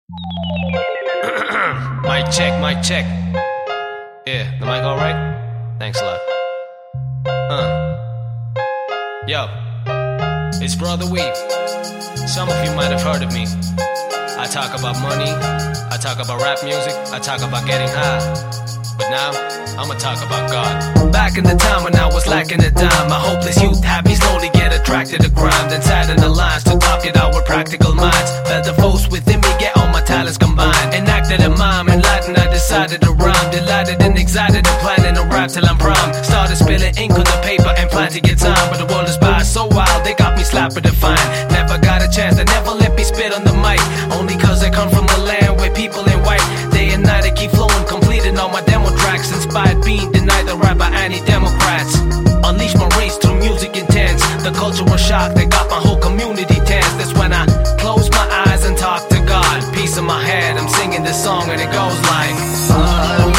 Mic check, mic check. Yeah, the mic alright? Thanks a lot. Yo, it's Brother Weave. Some of you might have heard of me. I talk about money, I talk about rap music, I talk about getting high. But now, I'ma talk about God. Back in the time when I was lacking a dime, my hopeless youth had me slowly get attracted to crime. Then sat in the lines to top it out with practical minds. Felt the force within me, get all my talents combined. Enacted a mime, enlightened, I decided to rhyme. Delighted and excited and planning to rap till I'm prime. Started spilling ink on the paper and plan to get time. But the world is by so wild, they got me slapping the fine. Never got a chance, they never let me spit on the mic. Only cause I come from the land where people in white. Day and night I keep flowing, completing all my demo tracks. Inspired being denied the rap by anti-democrats. Unleash my race through music intense. The cultural shock that got my whole community tense. That's when I close my eyes and talk to God. Peace in my head, I'm singing this song and it goes like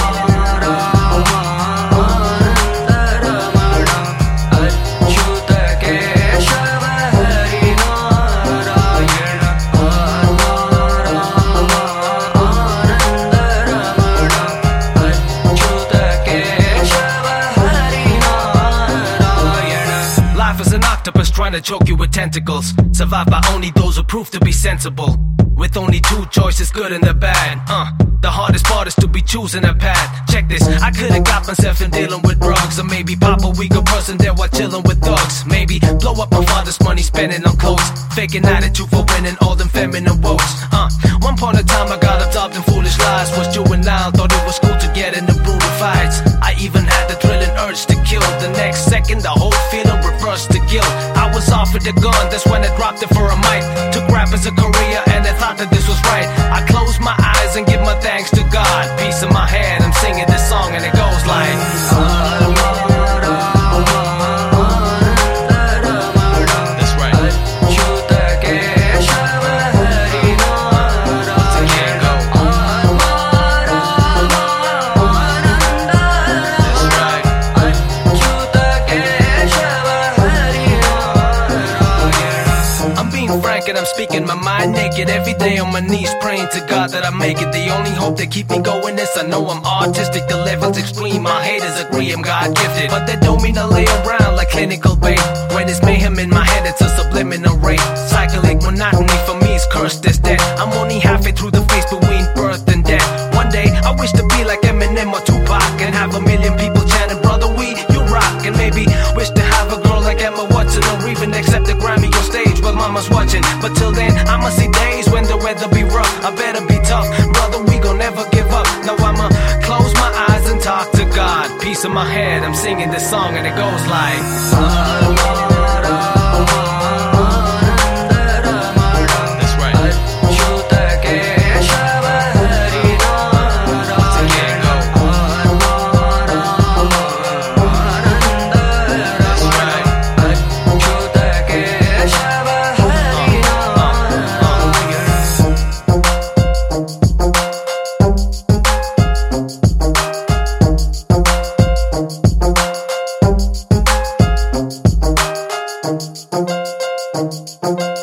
octopus trying to choke you with tentacles. Survived by only those who prove to be sensible. With only two choices, good and the bad. The hardest part is to be choosing a path. Check this, I could've got myself in dealing with drugs. Or maybe pop a weaker person there while chilling with thugs. Maybe blow up my father's money spending on clothes. Faking attitude for winning all them feminine votes. One point in time I got absorbed in foolish lies. Was juvenile, thought it was cool to get into brutal fights. I even had the thrilling urge to kill. The next second the whole feeling reversed to guilt. I was offered a gun, that's when I dropped it for a mic. Took rap as a career and I thought that this was right. I closed my eyes and give my thanks to God. Peace in my head, I'm singing this song and it goes like that's right. Frank and I'm speaking my mind naked every day on my knees praying to God that I make it. The only hope that keep me going is I know I'm artistic, the level's extreme. My haters agree I'm God gifted, but that don't mean I lay around like clinical bait. When it's mayhem in my head, it's a subliminal rate. Cyclic monotony for me is cursed as death. I'm only halfway through the phase between birth and death. One day I wish to be like Eminem or Tupac and have a million people chanting, brother we, you rock. And maybe wish to have a girl like Emma Watson or even accept a Grammy on stage while mama's watching. But till then, I'ma see days when the weather be rough. I better be tough, brother, we gon' never give up. Now I'ma close my eyes and talk to God. Peace in my head, I'm singing this song and it goes like Thank you.